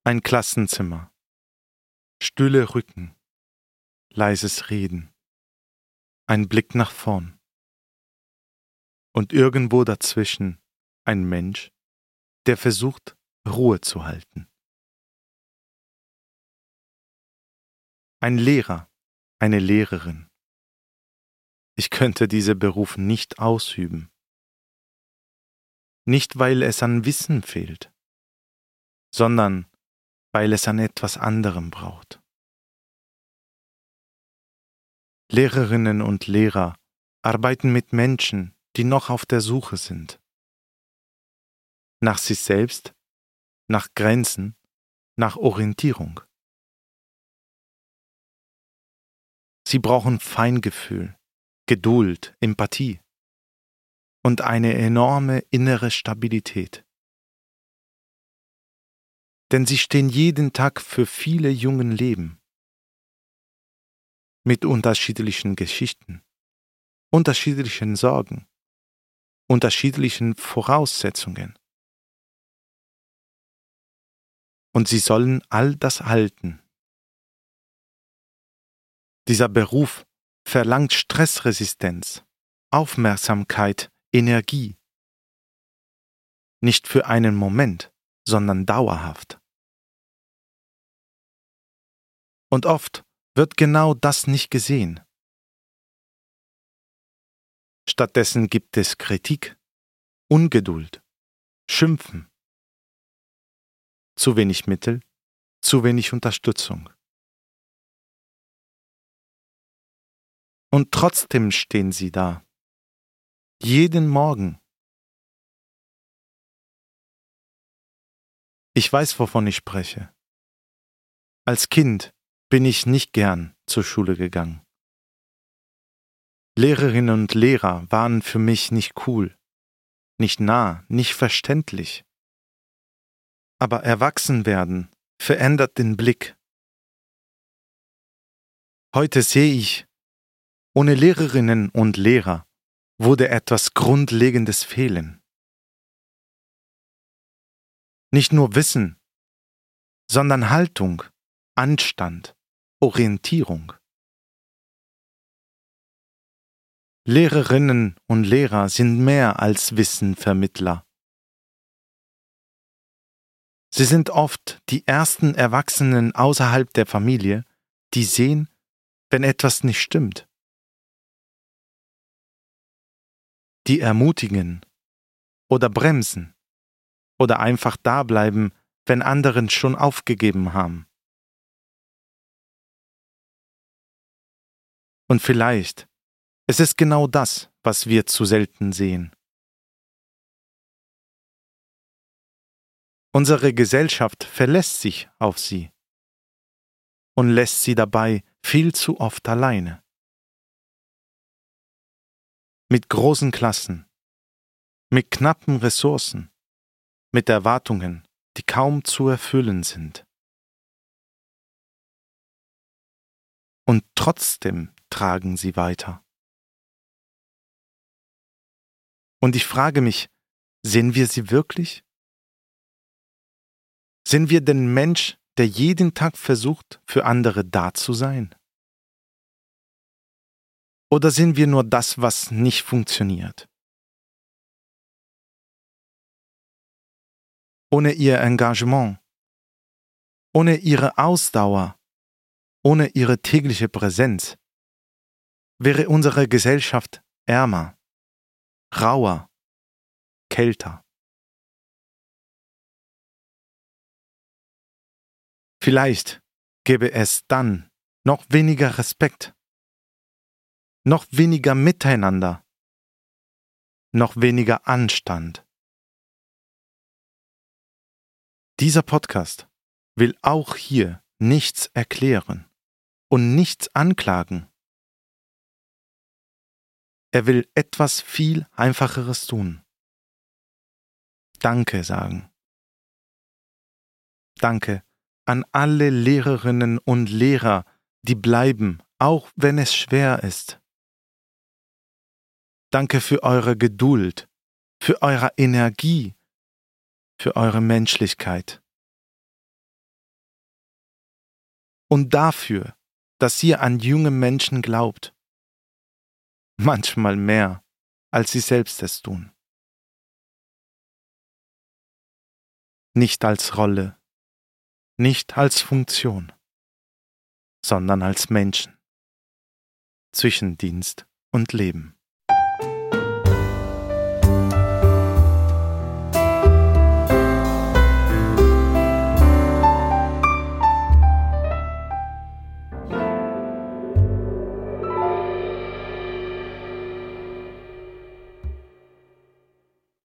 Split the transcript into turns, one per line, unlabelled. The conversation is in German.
Ein Klassenzimmer, stille Rücken, leises Reden, ein Blick nach vorn. Und irgendwo dazwischen ein Mensch, der versucht, Ruhe zu halten. Ein Lehrer, eine Lehrerin. Ich könnte diesen Beruf nicht ausüben. Nicht, weil es an Wissen fehlt, sondern weil es an etwas anderem braucht. Lehrerinnen und Lehrer arbeiten mit Menschen, die noch auf der Suche sind. Nach sich selbst, nach Grenzen, nach Orientierung. Sie brauchen Feingefühl, Geduld, Empathie und eine enorme innere Stabilität. Denn sie stehen jeden Tag für viele jungen Leben. Mit unterschiedlichen Geschichten, unterschiedlichen Sorgen, unterschiedlichen Voraussetzungen. Und sie sollen all das halten. Dieser Beruf verlangt Stressresistenz, Aufmerksamkeit, Energie. Nicht für einen Moment, sondern dauerhaft. Und oft wird genau das nicht gesehen. Stattdessen gibt es Kritik, Ungeduld, Schimpfen, zu wenig Mittel, zu wenig Unterstützung. Und trotzdem stehen sie da. Jeden Morgen. Ich weiß, wovon ich spreche. Als Kind bin ich nicht gern zur Schule gegangen. Lehrerinnen und Lehrer waren für mich nicht cool, nicht nah, nicht verständlich. Aber Erwachsenwerden verändert den Blick. Heute sehe ich, ohne Lehrerinnen und Lehrer würde etwas Grundlegendes fehlen. Nicht nur Wissen, sondern Haltung, Anstand, Orientierung. Lehrerinnen und Lehrer sind mehr als Wissenvermittler. Sie sind oft die ersten Erwachsenen außerhalb der Familie, die sehen, wenn etwas nicht stimmt. Die ermutigen oder bremsen oder einfach dableiben, wenn andere schon aufgegeben haben. Und vielleicht ist es genau das, was wir zu selten sehen. Unsere Gesellschaft verlässt sich auf sie und lässt sie dabei viel zu oft alleine. Mit großen Klassen, mit knappen Ressourcen, mit Erwartungen, die kaum zu erfüllen sind. Und trotzdem tragen sie weiter. Und ich frage mich, sehen wir sie wirklich? Sind wir den Mensch, der jeden Tag versucht, für andere da zu sein? Oder sind wir nur das, was nicht funktioniert? Ohne ihr Engagement, ohne ihre Ausdauer, ohne ihre tägliche Präsenz, wäre unsere Gesellschaft ärmer, rauer, kälter. Vielleicht gäbe es dann noch weniger Respekt, noch weniger Miteinander, noch weniger Anstand. Dieser Podcast will auch hier nichts erklären und nichts anklagen. Er will etwas viel Einfacheres tun. Danke sagen. Danke an alle Lehrerinnen und Lehrer, die bleiben, auch wenn es schwer ist. Danke für eure Geduld, für eure Energie, für eure Menschlichkeit. und dafür, dass ihr an junge Menschen glaubt. Manchmal mehr, als sie selbst es tun. Nicht als Rolle, nicht als Funktion, sondern als Menschen zwischen Dienst und Leben.